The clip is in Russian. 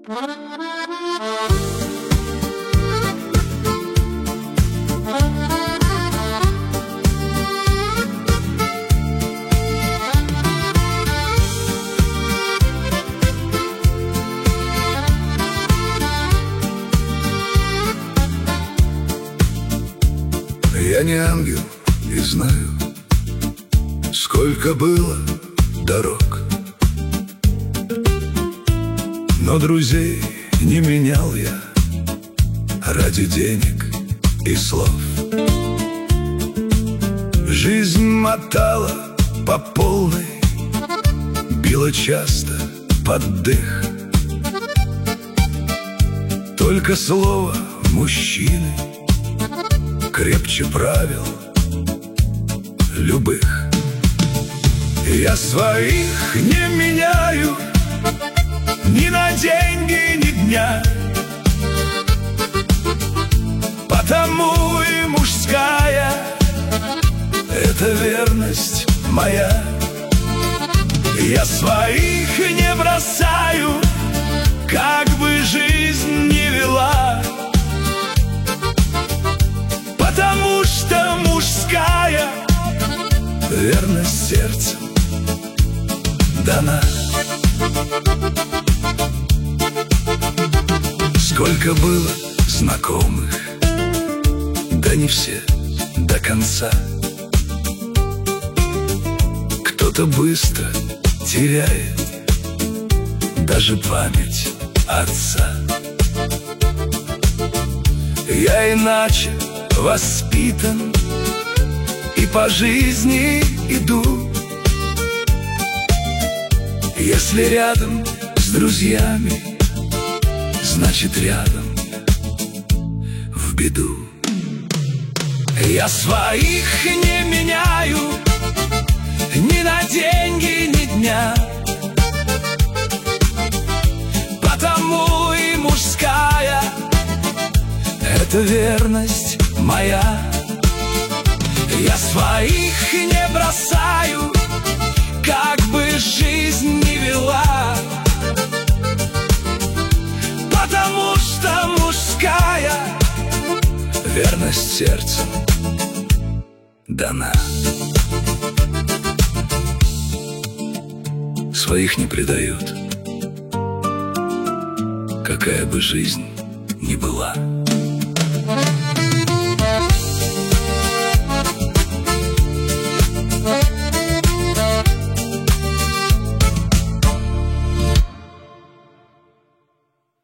Я не ангел и знаю, сколько было дорог, но друзей не менял я ради денег и слов. Жизнь мотала по полной, била часто под дых. Только слово мужчины крепче правил любых. Я своих не меняю ни на деньги, ни дня, потому и мужская — это верность моя. Я своих не бросаю, как бы жизнь ни вела, потому что мужская верность сердцем дана. Сколько было знакомых, да не все до конца. Кто-то быстро теряет даже память отца. Я иначе воспитан и по жизни иду. Если рядом с друзьями, значит рядом в беду. Я своих не меняю ни на деньги, ни дня, потому и мужская — это верность моя. Я своих не бросаю, как бы жизнь ни вела, потому что мужская верность сердцем дана. Своих не предают, какая бы жизнь ни была.